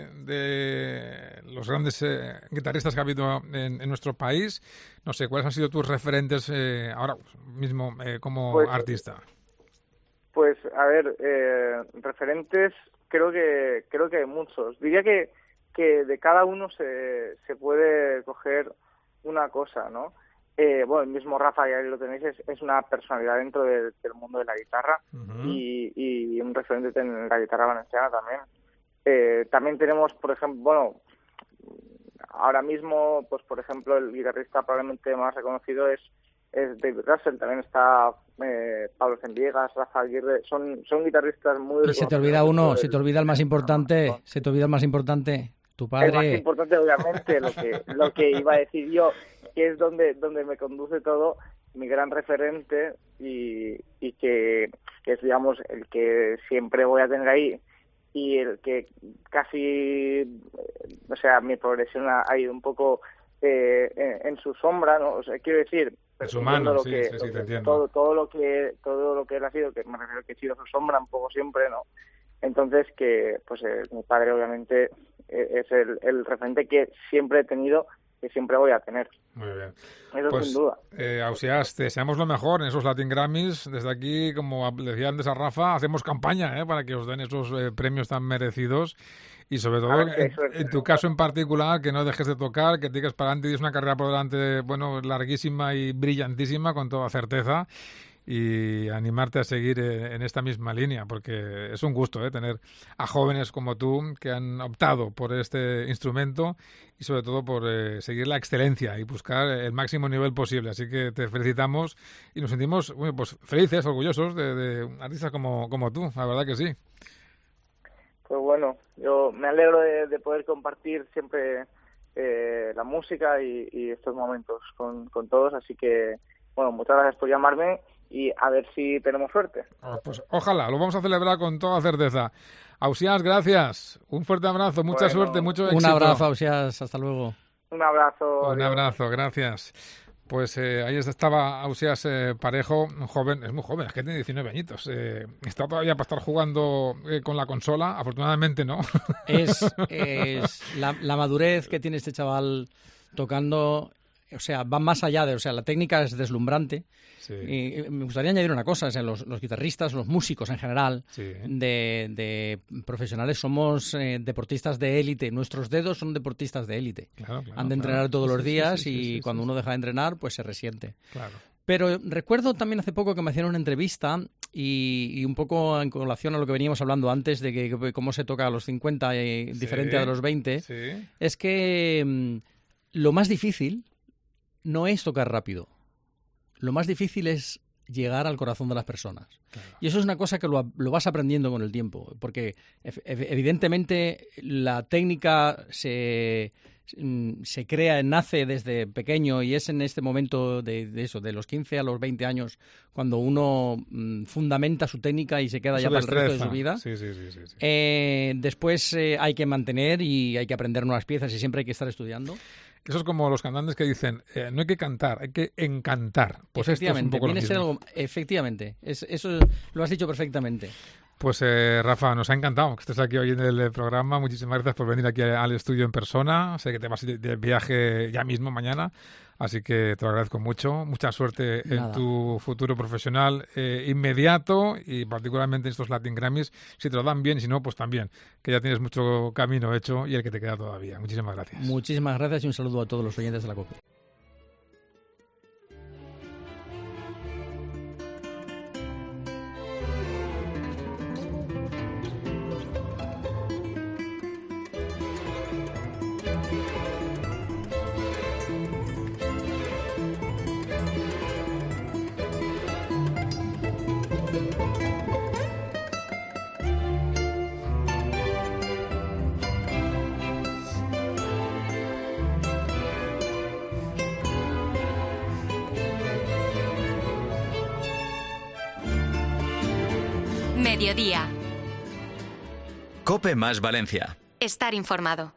los grandes guitarristas que ha habido en nuestro país. No sé, ¿cuáles han sido tus referentes ahora mismo como artista? Pues, a ver, referentes creo que hay muchos. Diría que de cada uno se puede coger una cosa, ¿no? Bueno, el mismo Rafa, ya lo tenéis, es una personalidad dentro del mundo de la guitarra. Uh-huh. y un referente en la guitarra valenciana también. También tenemos, por ejemplo, bueno, ahora mismo, pues por ejemplo, el guitarrista probablemente más reconocido es David Russell, también está Pablo Zembiegas, Rafa Aguirre, son guitarristas muy... Y se te olvida se te olvida el más importante, tu padre. El más importante, obviamente, lo que iba a decir yo, que es donde me conduce todo, mi gran referente y que es, digamos, el que siempre voy a tener ahí y el que casi, o sea, mi progresión ha ido un poco en su sombra, ¿no? O sea, quiero decir, es humano, sí, te entiendo. Todo lo que él ha sido, que me refiero que he sido su sombra un poco siempre, ¿no? Entonces que, pues mi padre obviamente es el referente que siempre he tenido siempre voy a tener. Muy bien. Eso pues, sin duda. Ausiàs, te deseamos lo mejor en esos Latin Grammys. Desde aquí, como decía antes a Rafa, hacemos campaña para que os den esos premios tan merecidos. Y sobre todo, en tu caso en particular, que no dejes de tocar, que tires para adelante y es una carrera por delante, bueno, larguísima y brillantísima, con toda certeza. Y animarte a seguir en esta misma línea, porque es un gusto tener a jóvenes como tú que han optado por este instrumento y sobre todo por seguir la excelencia y buscar el máximo nivel posible. Así que te felicitamos y nos sentimos pues felices, orgullosos de artistas como tú, la verdad que sí. Pues bueno, yo me alegro de poder compartir siempre la música y estos momentos con todos, así que bueno, muchas gracias por llamarme y a ver si tenemos suerte. Pues ojalá, lo vamos a celebrar con toda certeza. Ausiàs, gracias. Un fuerte abrazo, mucha suerte, mucho éxito. Un abrazo, Ausiàs, hasta luego. Un abrazo. Un abrazo, gracias. Pues ahí estaba Ausiàs Parejo, un joven, es muy joven, es que tiene 19 añitos. Está todavía para estar jugando con la consola, afortunadamente no. Es la madurez que tiene este chaval tocando, o sea, va más allá de, o sea, la técnica es deslumbrante. Sí. Y me gustaría añadir una cosa, o sea, los guitarristas, los músicos en general, sí, de profesionales, somos deportistas de élite. Nuestros dedos son deportistas de élite. Claro, Han de entrenar todos los días y cuando uno deja de entrenar, pues se resiente. Claro. Pero recuerdo también hace poco que me hacían una entrevista y un poco en colación a lo que veníamos hablando antes de que cómo se toca a los 50 diferente a los 20, es que lo más difícil no es tocar rápido. Lo más difícil es llegar al corazón de las personas. Claro. Y eso es una cosa que lo vas aprendiendo con el tiempo, porque evidentemente la técnica se crea, nace desde pequeño y es en este momento de los 15 a los 20 años cuando uno fundamenta su técnica y se queda ya para el resto de su vida. Sí. Después hay que mantener y hay que aprender nuevas piezas y siempre hay que estar estudiando. Eso es como los cantantes que dicen, no hay que cantar, hay que encantar. Pues esto es un poco lo mismo. Efectivamente, eso lo has dicho perfectamente. Pues Rafa, nos ha encantado que estés aquí hoy en el programa. Muchísimas gracias por venir aquí al estudio en persona. Sé que te vas de viaje ya mismo mañana, así que te lo agradezco mucho. Mucha suerte en tu futuro profesional inmediato y particularmente en estos Latin Grammys. Si te lo dan bien y si no, pues también, que ya tienes mucho camino hecho y el que te queda todavía. Muchísimas gracias. Muchísimas gracias y un saludo a todos los oyentes de la COPE. Mediodía. COPE más Valencia. Estar informado.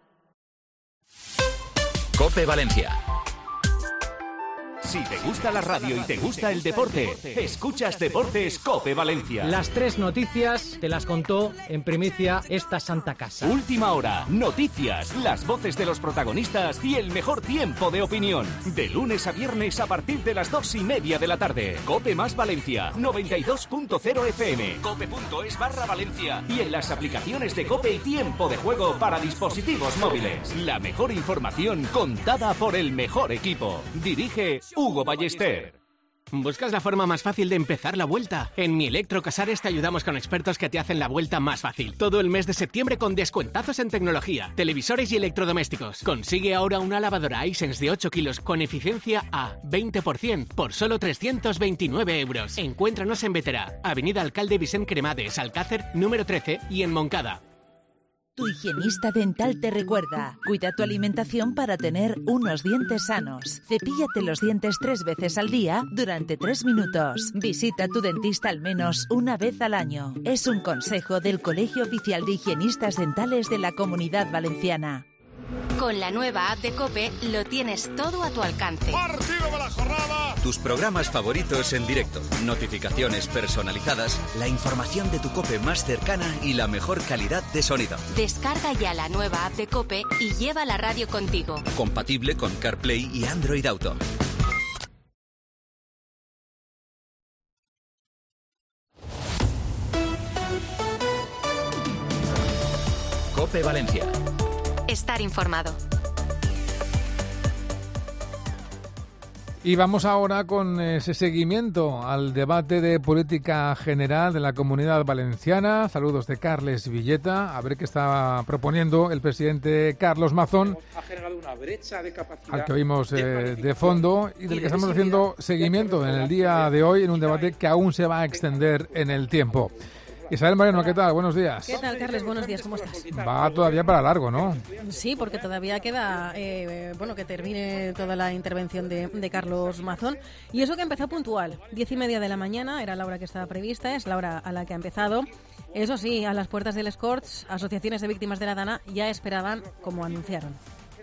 COPE Valencia. Si te gusta la radio y te gusta el deporte, escuchas Deportes COPE Valencia. Las 3 noticias te las contó en primicia esta santa casa. Última hora, noticias, las voces de los protagonistas y el mejor tiempo de opinión. De lunes a viernes a partir de las 2:30 de la tarde. COPE más Valencia, 92.0 FM, cope.es/Valencia y en las aplicaciones de COPE y Tiempo de Juego para dispositivos móviles. La mejor información contada por el mejor equipo. Dirige Hugo Ballester. ¿Buscas la forma más fácil de empezar la vuelta? En Mi Electrocasares te ayudamos con expertos que te hacen la vuelta más fácil. Todo el mes de septiembre con descuentazos en tecnología, televisores y electrodomésticos. Consigue ahora una lavadora Hisense de 8 kilos con eficiencia A, 20%, por solo 329 euros. Encuéntranos en Vetera, Avenida Alcalde Vicent Cremades, Alcácer, número 13 y en Moncada. Tu higienista dental te recuerda, cuida tu alimentación para tener unos dientes sanos. Cepíllate los dientes 3 veces al día durante 3 minutos. Visita a tu dentista al menos una vez al año. Es un consejo del Colegio Oficial de Higienistas Dentales de la Comunidad Valenciana. Con la nueva app de COPE lo tienes todo a tu alcance. ¡Partido de la jornada! Tus programas favoritos en directo, notificaciones personalizadas, la información de tu COPE más cercana y la mejor calidad de sonido. Descarga ya la nueva app de COPE y lleva la radio contigo. Compatible con CarPlay y Android Auto. COPE Valencia. Estar informado. Y vamos ahora con ese seguimiento al debate de política general de la Comunidad Valenciana. Saludos de Carles Villeta. A ver qué está proponiendo el presidente Carlos Mazón, ha generado una brecha de capacidad al que oímos de fondo y del que estamos haciendo seguimiento en el día de hoy en un debate que aún se va a extender en el tiempo. Isabel Moreno, ¿qué tal? Buenos días. ¿Qué tal, Carles? Buenos días, ¿cómo estás? Va todavía para largo, ¿no? Sí, porque todavía queda, que termine toda la intervención de Carlos Mazón. Y eso que empezó puntual, 10:30 de la mañana, era la hora que estaba prevista, es la hora a la que ha empezado. Eso sí, a las puertas del Escorts, asociaciones de víctimas de la Dana ya esperaban, como anunciaron.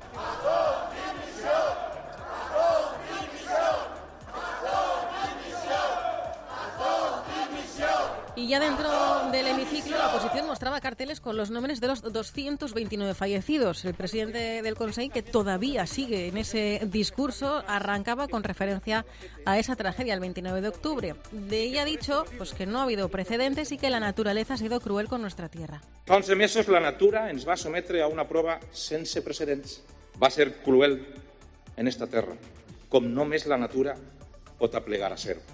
Y ya dentro del hemiciclo, la oposición mostraba carteles con los nombres de los 229 fallecidos. El presidente del Consell, que todavía sigue en ese discurso, arrancaba con referencia a esa tragedia el 29 de octubre. De ella ha dicho que no ha habido precedentes y que la naturaleza ha sido cruel con nuestra tierra. Fa 11 mesos la natura ens va sometre a una prova sense precedents. Va ser cruel en esta terra, com només la natura pot aplegar a ser.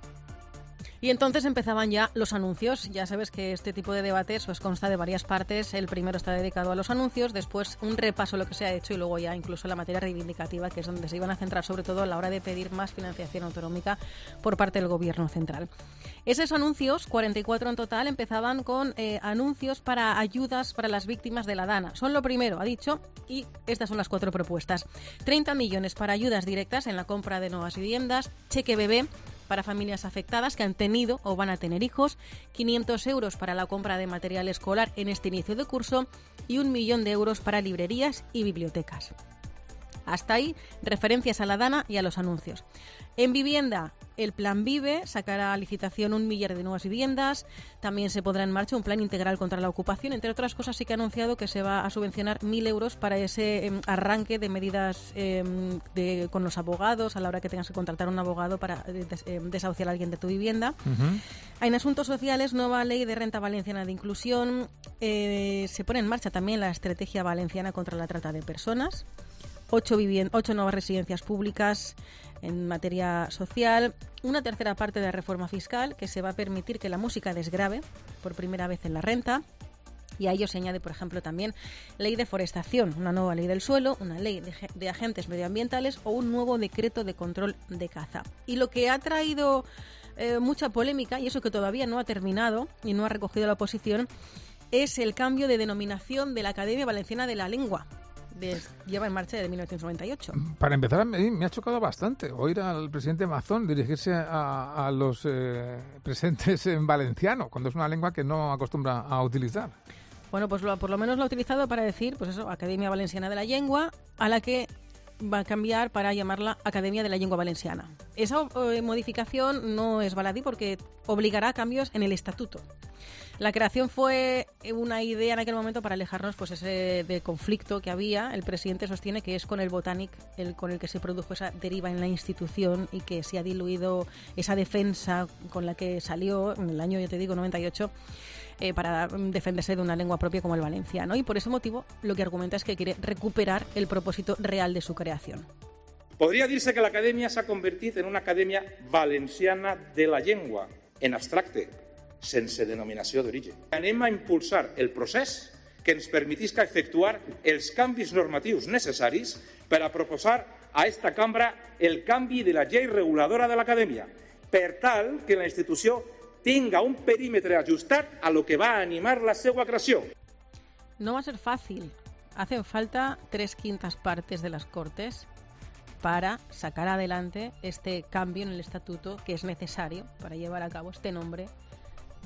Y entonces empezaban ya los anuncios. Ya sabes que este tipo de debates consta de varias partes. El primero está dedicado a los anuncios, después un repaso de lo que se ha hecho y luego ya incluso la materia reivindicativa, que es donde se iban a centrar sobre todo a la hora de pedir más financiación autonómica por parte del Gobierno central. Esos anuncios, 44 en total, empezaban con anuncios para ayudas para las víctimas de la Dana. Son lo primero, ha dicho, y estas son las 4 propuestas. 30 millones para ayudas directas en la compra de nuevas viviendas, cheque bebé para familias afectadas que han tenido o van a tener hijos, 500 euros para la compra de material escolar en este inicio de curso y 1 millón de euros para librerías y bibliotecas. Hasta ahí, referencias a la Dana y a los anuncios. En vivienda, el Plan Vive sacará a licitación 1 millar de nuevas viviendas. También se pondrá en marcha un plan integral contra la ocupación. Entre otras cosas, sí que ha anunciado que se va a subvencionar 1.000 euros para ese arranque de medidas con los abogados a la hora que tengas que contratar a un abogado para desahuciar a alguien de tu vivienda. En asuntos sociales, nueva ley de renta valenciana de inclusión. Se pone en marcha también la estrategia valenciana contra la trata de personas. 8 nuevas residencias públicas en materia social, una tercera parte de la reforma fiscal que se va a permitir que la música desgrave por primera vez en la renta. Y a ello se añade, por ejemplo, también ley de forestación, una nueva ley del suelo, una ley de agentes medioambientales o un nuevo decreto de control de caza. Y lo que ha traído mucha polémica, y eso que todavía no ha terminado y no ha recogido la oposición, es el cambio de denominación de la Academia Valenciana de la Lengua. Lleva en marcha desde 1998. Para empezar, me ha chocado bastante oír al presidente Mazón dirigirse a los presentes en valenciano, cuando es una lengua que no acostumbra a utilizar. Bueno, pues por lo menos lo ha utilizado para decir, Academia Valenciana de la Lengua, a la que va a cambiar para llamarla Academia de la Lengua Valenciana. Esa modificación no es baladí porque obligará a cambios en el estatuto. La creación fue una idea en aquel momento para alejarnos ese de conflicto que había. El presidente sostiene que es con el Botanic con el que se produjo esa deriva en la institución y que se ha diluido esa defensa con la que salió en el año, 98, para defenderse de una lengua propia como el valenciano. Y por ese motivo lo que argumenta es que quiere recuperar el propósito real de su creación. Podria dir-se que l'acadèmia s'ha convertit en una acadèmia valenciana de la llengua, en abstracte, sense denominació d'origen. Anem a impulsar el procés que ens permetisca efectuar els canvis normatius necessaris per a proposar a esta cambra el canvi de la llei reguladora de l'acadèmia, per tal que la institució tenga un perímetre ajustat a lo que va a animar la seva creació. No va a ser fácil. Hacen falta 3/5 partes de las Cortes para sacar adelante este cambio en el estatuto que es necesario para llevar a cabo este nombre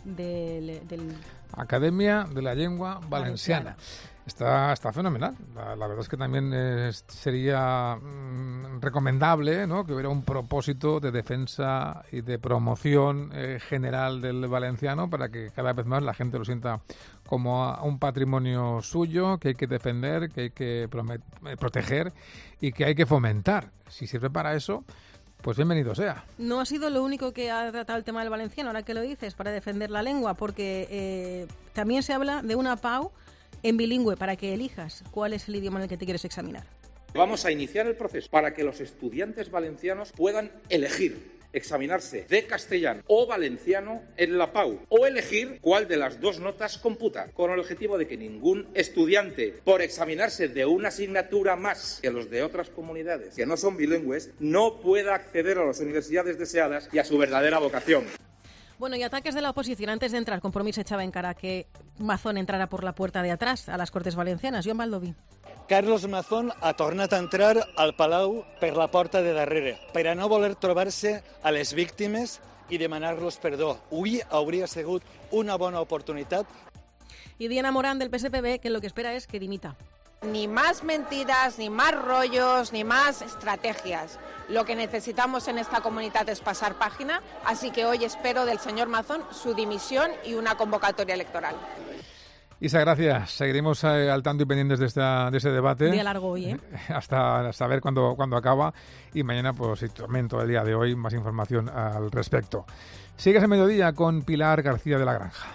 Academia de la Lengua Valenciana. Está fenomenal. La verdad es que también sería recomendable, ¿no?, que hubiera un propósito de defensa y de promoción general del valenciano para que cada vez más la gente lo sienta como un patrimonio suyo que hay que defender, que hay que proteger y que hay que fomentar. Si sirve para eso, pues bienvenido sea. No ha sido lo único que ha tratado el tema del valenciano, ahora que lo dices, para defender la lengua, porque también se habla de una PAU en bilingüe para que elijas cuál es el idioma en el que te quieres examinar. Vamos a iniciar el proceso para que los estudiantes valencianos puedan elegir examinarse de castellano o valenciano en la PAU o elegir cuál de las dos notas computa, con el objetivo de que ningún estudiante, por examinarse de una asignatura más que los de otras comunidades que no son bilingües, no pueda acceder a las universidades deseadas y a su verdadera vocación. Bueno, y ataques de la oposición. Antes de entrar, Compromís echaba en cara que Mazón entrara por la puerta de atrás a las Cortes Valencianes. Joan Baldoví. Carlos Mazón ha tornat a entrar al Palau per la porta de darrere, per a no voler trobar-se a les víctimes i demanar-los perdó. Avui hauria sigut una bona oportunitat. Y Diana Morán, del PSPB, que lo que espera es que dimita. Ni más mentiras, ni más rollos, ni más estrategias. Lo que necesitamos en esta comunidad es pasar página, así que hoy espero del señor Mazón su dimisión y una convocatoria electoral. Isa, gracias. Seguiremos al tanto y pendientes de ese debate. Día largo hoy, ¿eh? Hasta saber cuándo acaba. Y mañana, pues, también todo el día de hoy, más información al respecto. Sigues en Mediodía con Pilar García de la Granja.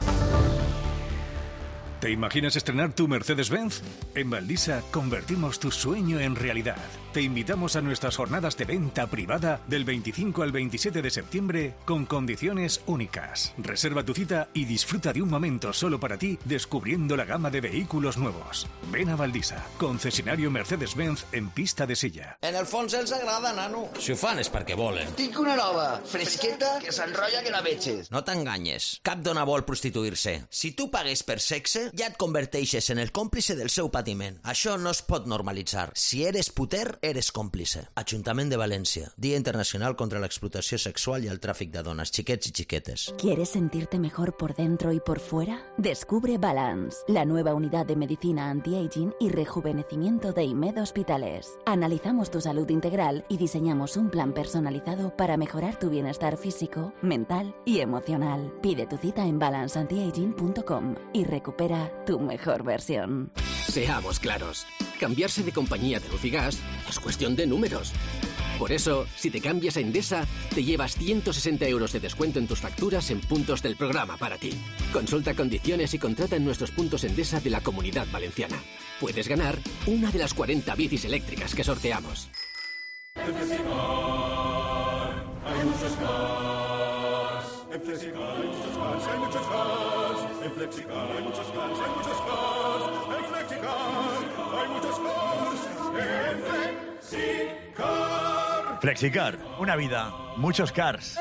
¿Te imaginas estrenar tu Mercedes-Benz? En Valdisa convertimos tu sueño en realidad. Te invitamos a nuestras jornadas de venta privada del 25 al 27 de septiembre con condiciones únicas. Reserva tu cita y disfruta de un momento solo para ti descubriendo la gama de vehículos nuevos. Ven a Valdisa, concesionario Mercedes-Benz en pista de silla. En el fons els agrada, nano. Si ho fan és perquè volen. Tinc una nova, fresqueta, que s'enrotlla que la veges. No t'enganyes. Cap dona vol prostituir-se. Si tu pagues per sexe, ja et converteixes en el còmplice del seu patiment. Això no es pot normalitzar. Si eres puter, eres còmplice. Ajuntament de València. Día Internacional contra la Explotació Sexual y el Tráfic de Donas, Chiquets y Chiquetes. ¿Quieres sentirte mejor por dentro y por fuera? Descubre Balance, la nueva unidad de medicina anti-aging y rejuvenecimiento de IMED Hospitales. Analizamos tu salud integral y diseñamos un plan personalizado para mejorar tu bienestar físico, mental y emocional. Pide tu cita en balanceantiaging.com y recupera tu mejor versión. Seamos claros, cambiarse de compañía de luz y gas es cuestión de números. Por eso, si te cambias a Endesa, te llevas 160 euros de descuento en tus facturas en puntos del programa para ti. Consulta condiciones y contrata en nuestros puntos Endesa de la Comunidad Valenciana. Puedes ganar una de las 40 bicis eléctricas que sorteamos. En Flexicar hay muchos cars. En Flexicar hay muchos cars, hay muchos cars. En Flexicar hay muchos cars, hay muchos cars. En Flexicar hay muchos cars. En Flexicar. Flexicar, una vida, muchos cars.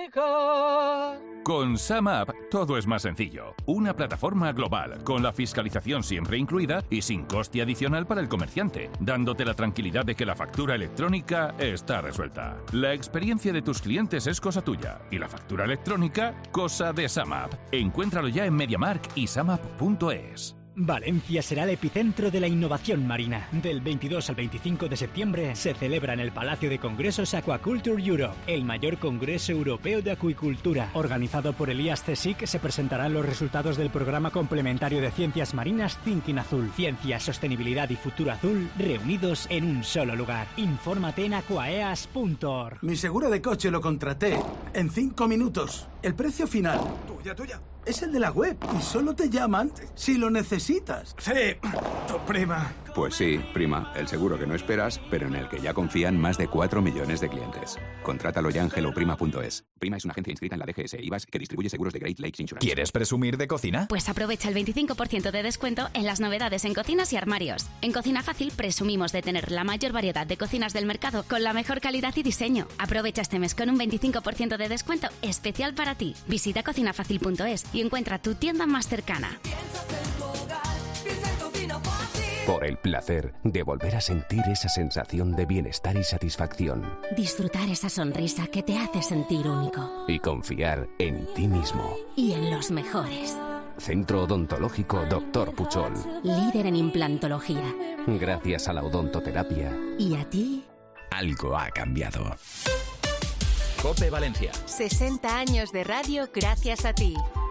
Con SumUp todo es más sencillo. Una plataforma global, con la fiscalización siempre incluida y sin coste adicional para el comerciante, dándote la tranquilidad de que la factura electrónica está resuelta. La experiencia de tus clientes es cosa tuya y la factura electrónica, cosa de SumUp. Encuéntralo ya en MediaMarkt y SumUp.es. Valencia será el epicentro de la innovación marina. Del 22 al 25 de septiembre se celebra en el Palacio de Congresos Aquaculture Europe, el mayor congreso europeo de acuicultura. Organizado por el IAS-CSIC, se presentarán los resultados del programa complementario de ciencias marinas Thinking Azul. Ciencia, sostenibilidad y futuro azul reunidos en un solo lugar. Infórmate en aquaeas.org. Mi seguro de coche lo contraté en 5 minutos. El precio final Tuya. es el de la web y solo te llaman si lo necesitas. Sí, tu prima. Pues sí, prima, el seguro que no esperas, pero en el que ya confían más de 4 millones de clientes. Contrátalo ya en helloprima.es. Prima es una agencia inscrita en la DGS IVAS que distribuye seguros de Great Lakes Insurance. ¿Quieres presumir de cocina? Pues aprovecha el 25% de descuento en las novedades en cocinas y armarios. En Cocina Fácil presumimos de tener la mayor variedad de cocinas del mercado con la mejor calidad y diseño. Aprovecha este mes con un 25% de descuento especial para ti. Visita cocinafacil.es y encuentra tu tienda más cercana. Piensas en tu hogar, piensa en Cocina Fácil. por el placer de volver a sentir esa sensación de bienestar y satisfacción. Disfrutar esa sonrisa que te hace sentir único. Y confiar en ti mismo. Y en los mejores. Centro Odontológico Dr. Puchol. Líder en implantología. Gracias a la odontoterapia. ¿Y a ti? Algo ha cambiado. COPE Valencia. 60 años de radio gracias a ti.